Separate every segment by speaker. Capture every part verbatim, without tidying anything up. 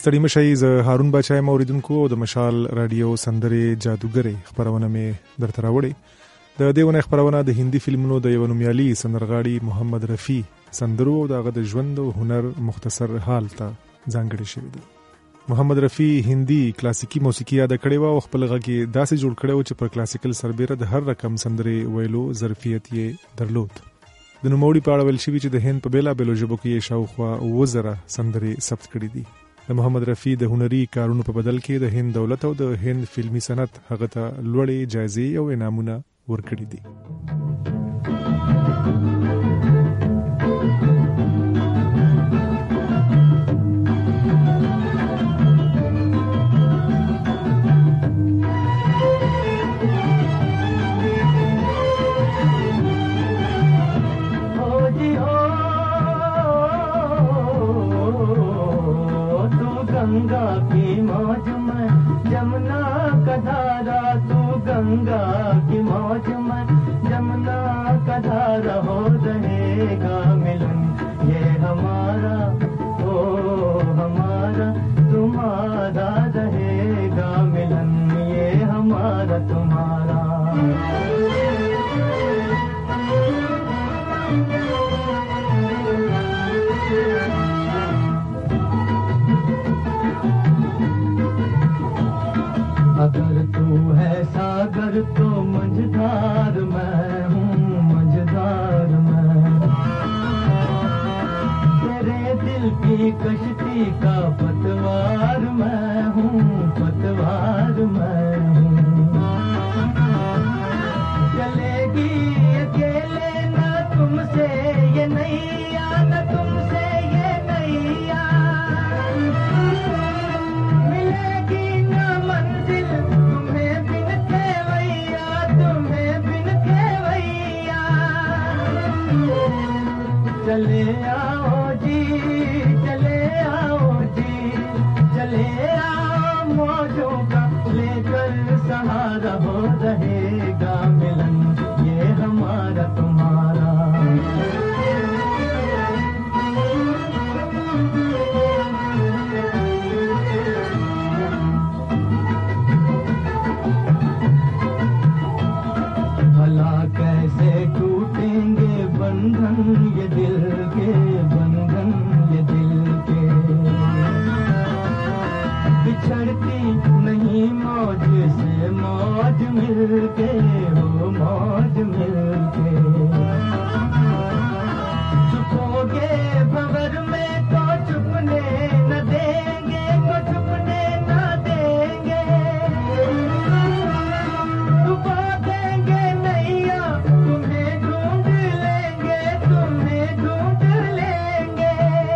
Speaker 1: ستړي مشي ز هارون بچای موریدونکو د مشال رادیو سندره جادوګری خبرونه می درته راوړي. د دیونه خبرونه د هندي فلمونو د یو نومیالي سندرغاړي محمد رفیع سندرو او دغه د ژوند او هنر مختصر حال ته ځانګړي شوی دی. محمد رفیع هندي کلاسیکی موسیقي یاد کړي او خپل غږی داسې جوړ کړي چې پر کلاسیکل سربېره د هر رقم سندري ویلو ظرفیت یې درلود. د نوموړي په اړه ویل شوي چې د هند په بیلابیلو ژبو کې یې شاوخوا اووه زره سندرې ثبت کړي دي. د محمد رفیع د هنري کارونو په بدل کې د هند دولت او د هند فلمي صنعت هغه ته لوړې جایزې او انعامونه ورکړي دي.
Speaker 2: गंगा की मौज में जमुना का धारा, तू गंगा की मौज में जमुना का धारा, हो रहेगा मिलन ये हमारा, ओ हमारा तुम्हारा, रहेगा मिलन ये हमारा तुम्हारा. अगर तू है सागर तो मझधार मैं हूँ, मझधार मैं तेरे दिल की कश्ती का पतवार मैं हूँ, पतवार मैं हूँ. चलेगी अकेले ना तुमसे ये नैया, ना तुमसे ये नैया, मिलेगी ना मंजिल तुम्हें बिन खेवैया, तुम्हें बिन खेवैया. चले आओ जी, चले आओ जी, चले आओ मौजों का लेकर सहारा, हो रहेगा मिलन ये हमारा तुम्हारा. भला कैसे टूटेंगे बंधन ये दिल के, बंधन ये दिल के. बिछड़ती नहीं मौज से मौज मिलके, हो मौज मिलके. छुपोगे भंवर में तो छुपने न देंगे, तो छुपने न देंगे. छुपा देंगे नैया तुम्हें ढूंढ लेंगे, तुम्हें ढूंढ लेंगे.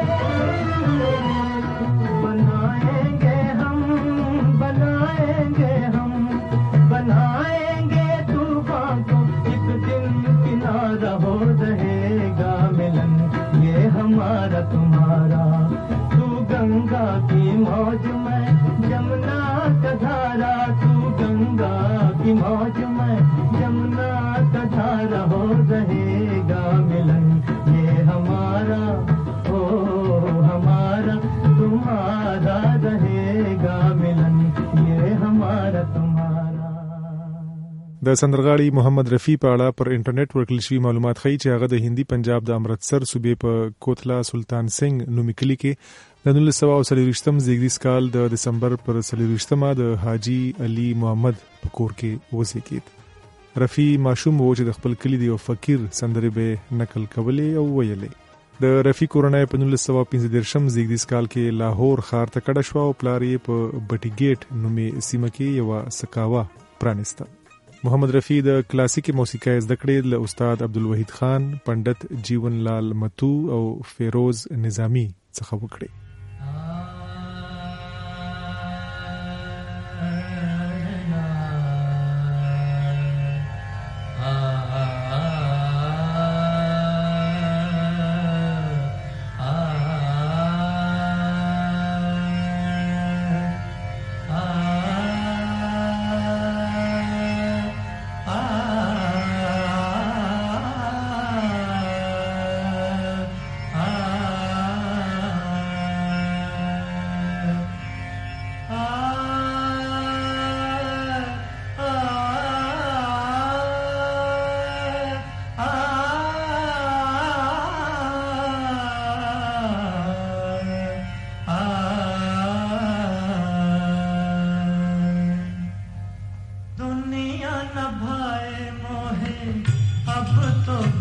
Speaker 2: बनाएंगे हम, बनाएंगे हम, बनाएंगे तूफान को एक दिन किनारा, हो रहेगा मिलन ये हमारा तुम्हारा. तू गंगा की मौज में जमुना का धारा, तू गंगा की मौज में जमुना का धारा, हो रहेगा मिलन ये हमारा, ओ हमारा तुम्हारा, रहेगा मिलन ये हमारा तुम्हारा.
Speaker 1: د سندرغاړي محمد رفیع په اړه پر انټرنیټ ورکړل شوي معلومات ښیي چې هغه د هندي پنجاب د امرتسر صوبې په کوتلا سلطان سنگ نومي کلي کې د نولس سوه او څلوېښتم زیږدیز کال د دسمبر پر څلوېښتمه د حاجي علي محمد په کور کې وزېږېد. رفیع ماشوم و چې د خپل کلي د یو فقیر سندرې به نقل کولې او ویلې. د رفیع کورنۍ په نولس سوه پنځه دېرشم زیږدیز کال کې لاهور ښار ته کډه شوه او پلار یې په بټي ګیټ نومي سیمه کې یوه سکاوه پرانیسته. محمد رفیع د کلاسیکی موسیقۍ زده کړې له استاد عبدالوحید خان، پنډت جیون لال متو او فیروز نظامی څخه وکړې.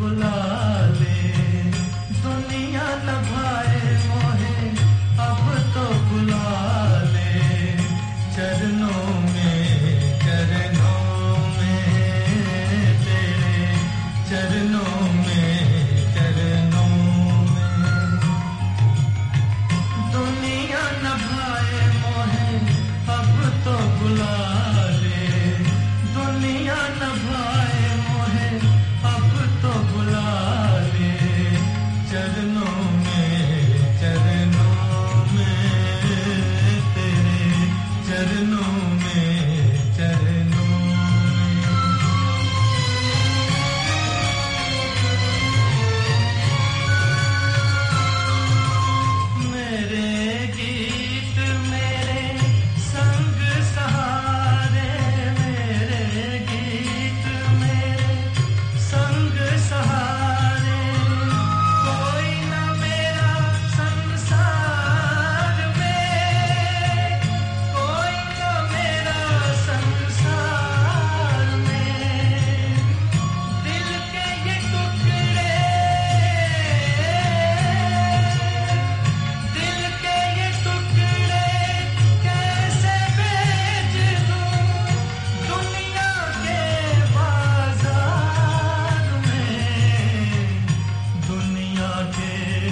Speaker 2: बुला ले, दुनिया न भाए मोहे अब तो बुला ले, चरणों में चरणों में तेरे, चरणों में चरणों में, दुनिया न भाए मोहे अब तो बुला ले, दुनिया न भाए मोहे अब तो बुला ले, चरणों में चरणों में तेरे, चरणों में चरणों में, मेरे गीत मेरे संग सहारे, मेरे गीत मेरे संग सहारे, कोई न मेरा संसार में, कोई न मेरा संसार में, दिल के ये टुकड़े, दिल के ये टुकड़े कैसे बेच दूं दुनिया के बाजार में, दुनिया के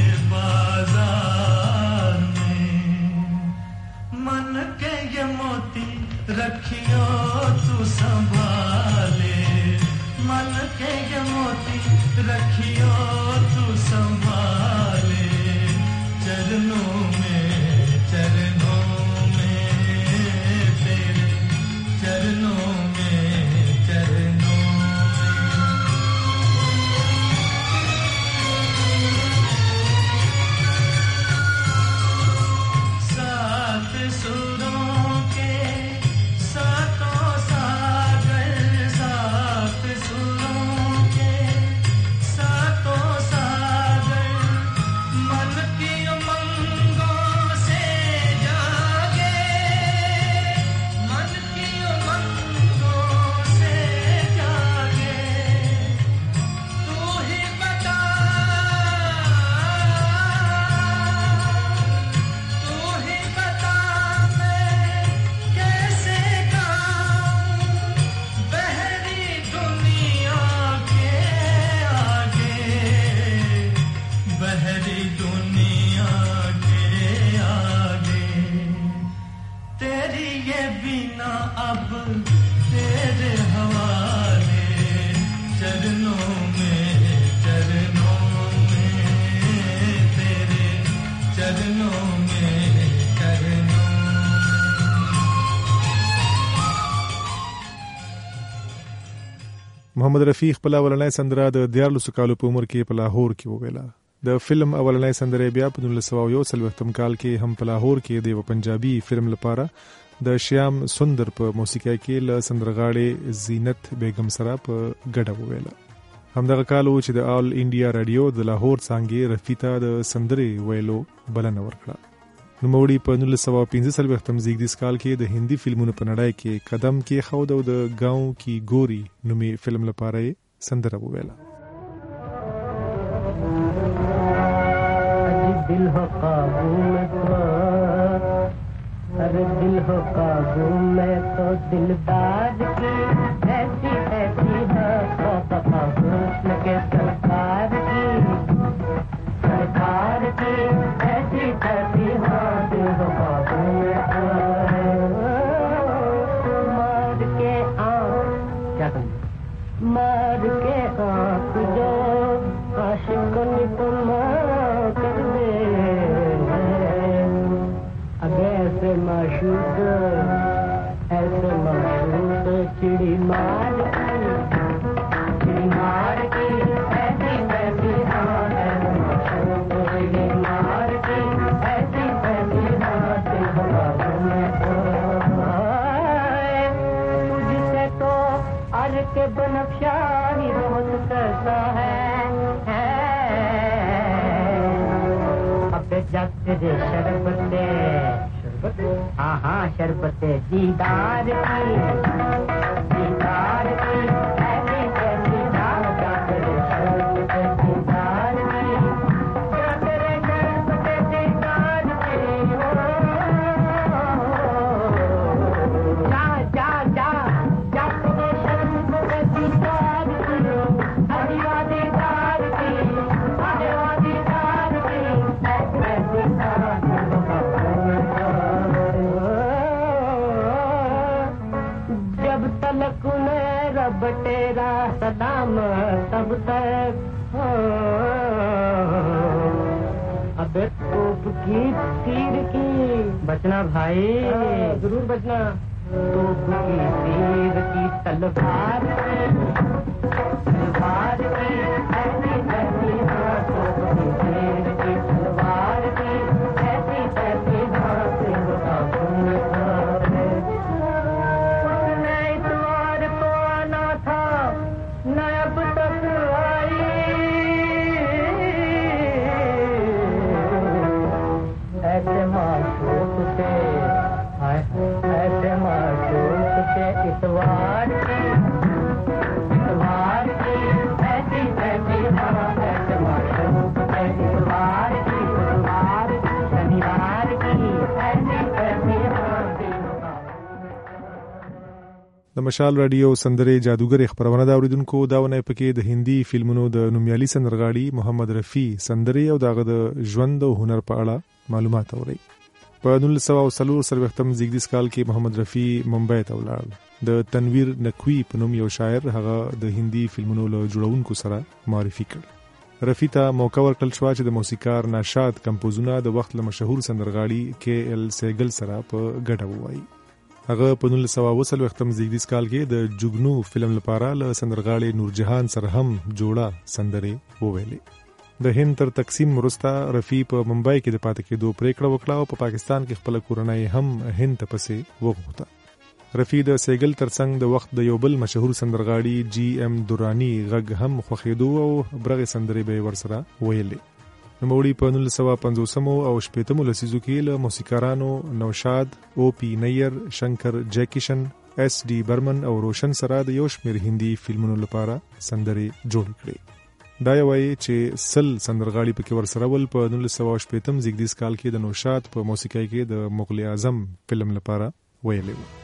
Speaker 2: बाजार में, मन के ये मोती रखियो तू संभाले, मन के ये मोती रखियो तू संभाले, चरणों में चरणों में तेरे, चरणों में चरणों में, सात सुरों के सातों सागर, सात सुरों के सातों सागर, मन की उमंगों से जागे, मन की उमंगों से जागे, तू ही बता, तू ही बता मैं कैसे गाऊं बहरी दुनिया के आगे, बहरी दुनिया के आगे, तेरी ये बिना अब तेरे हवाले, चरणों में चरणों में तेरे, चरणों में चरणों में।
Speaker 1: محمد رفیع خپل اولنۍ سندره د دیارلسو کالو په عمر کې په لاهور کې وویله. د فلم اولنۍ سندره بیا په نولس سوه یو څلوېښتم کال کې هم په لاهور کې د یو پنجابي فلم لپاره د شیام سندر په موسیقۍ کې له سندرغاړې زینت بیگم سره په ګډه وویله. همدغه کال و چې د آل انډیا رادیو د لاهور څانګې رفیع ته د سندرې ویلو بلنه ورکړه. نوموړي په نولس سوه پنځه څلوېښتم زیږدیز کال کې د هندي فلمونو په نړۍ کې قدم کېښود او د ګاؤں کی ګوري نومي فلم لپاره یې سندره وویله.
Speaker 2: दिल हो काबू में तो, अरे दिल हो काबू में तो दिलदार की ऐसी ऐसी है हुस्न के सरकार की, सरकार की ऐसी ऐसी हाँ दिल हो काबू में तो, मार के आँख क्या मार के आँख जो आशिकों ने तुम कर दे, अब ऐसे माशूक ऐसे माशूक चिड़ी मार की, चिड़ी मार की ऐसी ऐसी हाँ ऐसे माशूक चिड़ी मार की ऐसी ऐसी हाँ दिल बाबू में तो, तुझसे तो अर्ज के बनफ्शा ही बहुत कैसा है, जब तेरे शरबते शरबत हाँ हाँ शरबते दीदार की, दीदार की ऐसी ऐसी जान तेरे शरबते तब तक अबे तोप की तीर की बचना भाई, जरूर बचना। तोप की तीर की तलवार तलवार की ऐसी ऐसी हाँ, तोप की तीर की तलवार की ऐसी ऐसी हाँ, सिंगता सुन उसने इतवार को आना था न अब तक आई, ऐसे माशूक से ऐसे माशूक से इतवार की इतवार की ऐसी ऐसी हाँ, ऐसे माशूक से इतवार की इतवार शनिवार की ऐसी ऐसी हाँ,
Speaker 1: د مشال رادیو سندره جادوګر خبرونه دا اوریدونکو داونه پکې د هندي فلمونو د نومیالي سندرغاړي محمد رفیع سندره او دغه د ژوند او هنر په اړه معلومات اوري. په نولس سوه څلور څلوېښتم زیږدیز کال کې محمد رفیع ممبئی ته ولاړ. د تنویر نقوی په نوم یو شاعر هغه د هندي فلمونو له جوړونکو سره معرفي کړ. رفیع ته موقع ورکړل شو چې د موسیقار نشاد کمپوزونه د وخت له مشهور سندرغاړي کې ال سیګل سره په ګډه ووایي. هغه په نولس سوه اوه څلوېښتم زیږدیز کال کې د جوګنو فلم لپاره له سندرغاړي نورجهان سره هم جوړه سندرې وویلې. د هند تر تقسیم وروسته رفیع په ممبئی کې د پاتې کېدو پریکړه وکړه او په پاکستان کې خپل کورنۍ هم هند ته پسې وغوښته. رفیع د سیګل ترڅنګ د وخت د یو بل مشهور سندرغاړي جی ام دورانی غږ هم خوښېدو او برغه سندرې به ورسره ویلې. نوموړي په نولس سوه پنځوسمو او شپېتمو لسیزو کې له موسیقارانو نوشاد، او پی نیر، شنکر جیکیشن، ایس ډي برمن او روشن سره د یو شمېر هندي فلمونو لپاره سندرې جوړ کړې. دا یوایي چې سل سندرغاړي پکې ورسره ول. په نولس سوه شپېتم زیږدیز کال کې د نوشاد په موسیقۍ کې د مغل اعظم فلم لپاره ویلې و.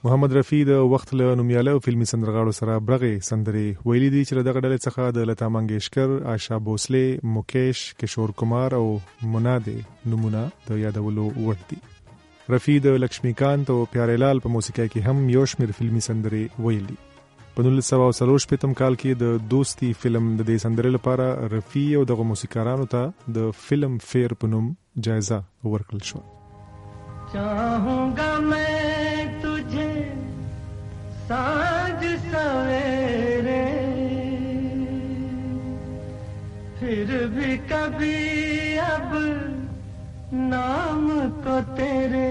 Speaker 1: محمد رفیع د وخت له نومیاله فلمي سندرغاړو سره برغه سندرې ویلي دي چې دغه ډلې څخه د لتا منګیشکر، آشا بوسله، مکیش، کشور کمار او مناده نمونه د یادولو وړ دي. رفیع د لکشمیکانت او پیاره‌لال په موسیقۍ کې هم یو شمېر فلمي سندرې ویلي. په نولس سوه څلور شپېتم کال کې د دوستي فلم د دې سندرې لپاره رفیع او دغه موسیقارانو ته د فلم فیر په نوم جایزه ورکړل شوه.
Speaker 2: चाहूंगा मैं तुझे साँझ सवेरे, फिर भी कभी अब नाम को तेरे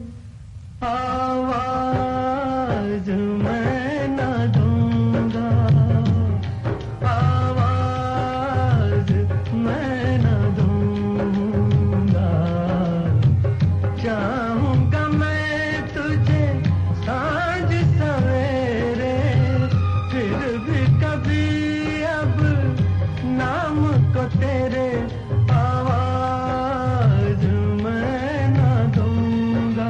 Speaker 2: आवाज मैं न दूंगा, आवाज मैं न दूंगा. चाहूंगा मैं तुझे साँझ सवेरे, फिर भी कभी अब नाम को तेरे आवाज मैं न दूंगा,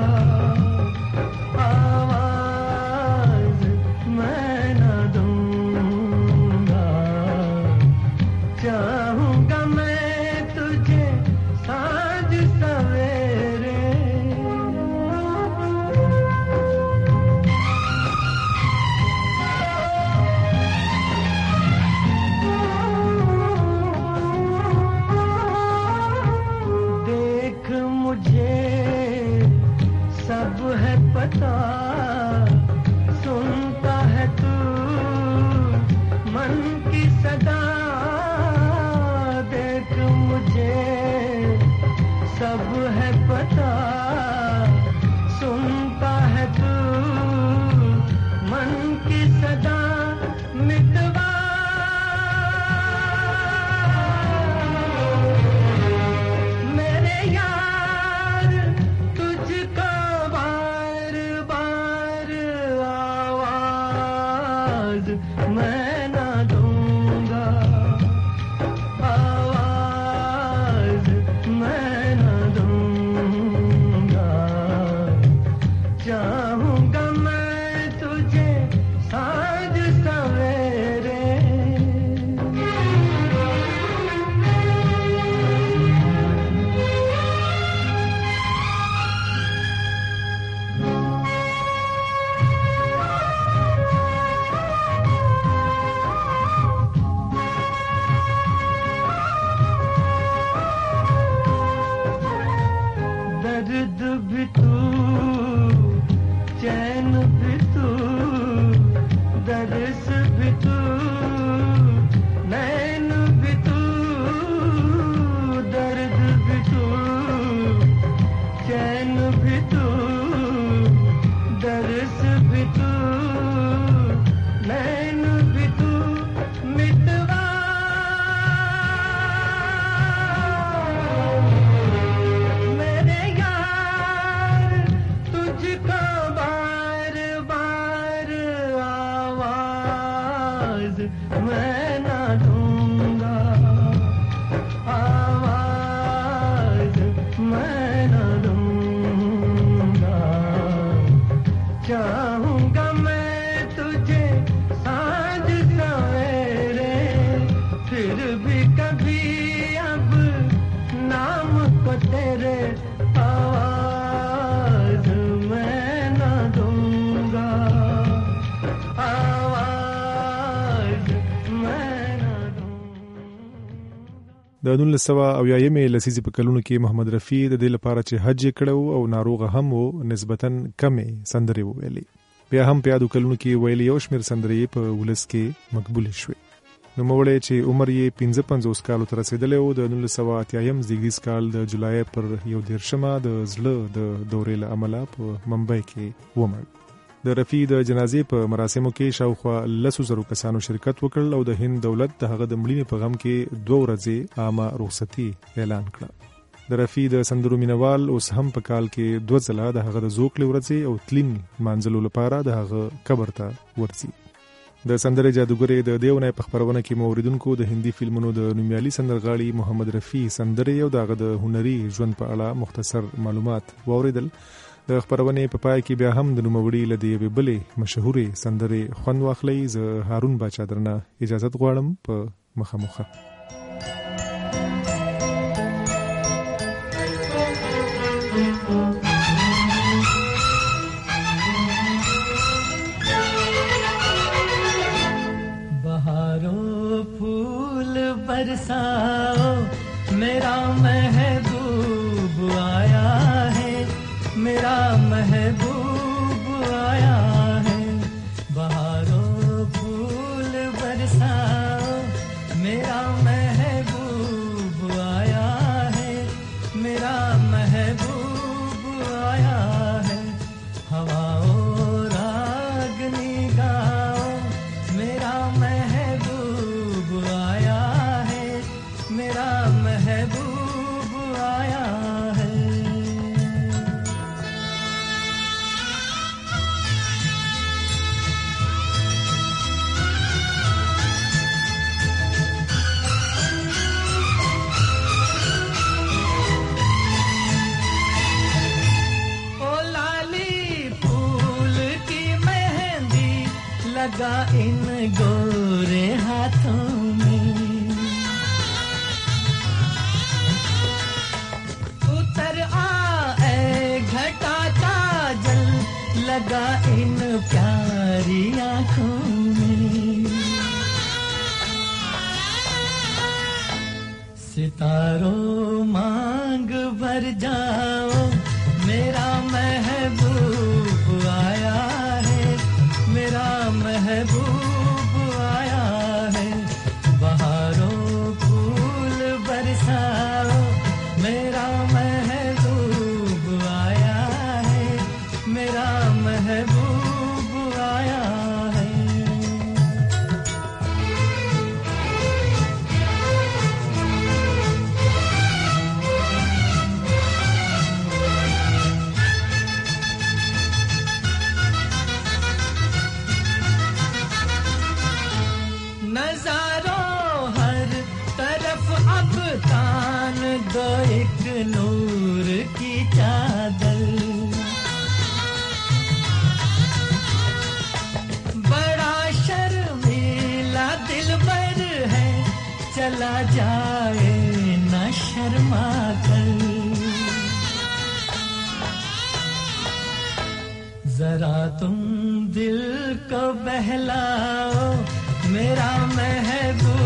Speaker 2: आवाज मैं न दूंगा. चाहूंगा मैं तुझे साँझ सवेरे. देख मुझे सब है पता, सुनता है तू मन की सदा. देख मुझे सब है पता, सुनता है तू मन की सदा. मितवा मेरे यार तुझको बार बार आवाज मैं न दूंगा, आवाज मैं न दूंगा. चाहूंगा मैं तुझे साँझ सवेरे. दर्द भी तू, चैन भी तू, दर्स भी तू, नैन भी तू. दर्द भी तू, चैन भी तू, दर्स भी तू, नैन भी तू. मितवा मेरे यार तुझको बार बार आवाज मैं न दूंगा, आवाज मैं न दूंगा. चाहूंगा मैं तुझे साँझ सवेरे, फिर भी कभी अब नाम को तेरे आवाज मैं न दूंगा, आवाज मैं न दूंगा.
Speaker 1: د نولس سوه اویایمې لسیزې په کلونو کې محمد رفیع د دې لپاره چې حج یې کړی او ناروغه هم و نسبتاً کمې سندرې وویلې. بیا هم په یادو کلونو کې ویلې یو شمېر سندرې په ولس کې مقبولې شوې. نوموړی چې عمر یې پنځه پنځوس کالو ته رسېدلی و د نولس سوه اتیایم زیږدیز کال د جولای پر یو دېرشمه د زړه د دورې له امله په ممبۍ کې ومړ. د رفیع د جنازې په مراسمو کې شاوخوا لسو زرو کسانو شرکت وکړ او د هند دولت د هغه د مړینې په غم کې دوه ورځې عامه رخصتي اعلان کړه. د رفیع د سندرو مینوال اوس هم په کال کې دوه ځله د هغه د زوکړې ورځې او تلین مانځلو لپاره د هغه قبر ته ورځي. د سندرې جادوګرې د دې اونۍ په خپرونه کې مو اوریدونکو د هندي فلمونو د نومیالي سندرغاړي محمد رفیع سندرې او دغه د هنري ژوند په اړه مختصر معلومات واوریدل. د خبرونه په پای کې بیا هم د نوموړي لدی ویبلې مشهورې سندرې خوند واخلې. ز هارون باچا درنه اجازه غواړم په مخه
Speaker 2: बहारों फूल बरसाओ मेरा महबूब आया है, मेरा महबूब आया है. बहारों फूल बरसाओ मेरा महबूब आया है, मेरा महबूब आया है. हवाओं रागनी गाओ मेरा महबूब आया है, मेरा महबूब आया है. लगा इन गोरे हाथों में, उतर आए घटा का जल लगा इन प्यारी आँखों में. सितारों मांग भर जाओ मेरा महबूब आया है, मेरा महबूब आया है. बहारों फूल बरसाओ मेरा महबूब आया है, मेरा महबूब आया है. नजारों हर तरफ अब तान दो एक नूर की चादर. बड़ा शर्मीला दिलबर है चला जाए न शर्मा कर. जरा तुम दिल को बहलाओ मेरा महबूब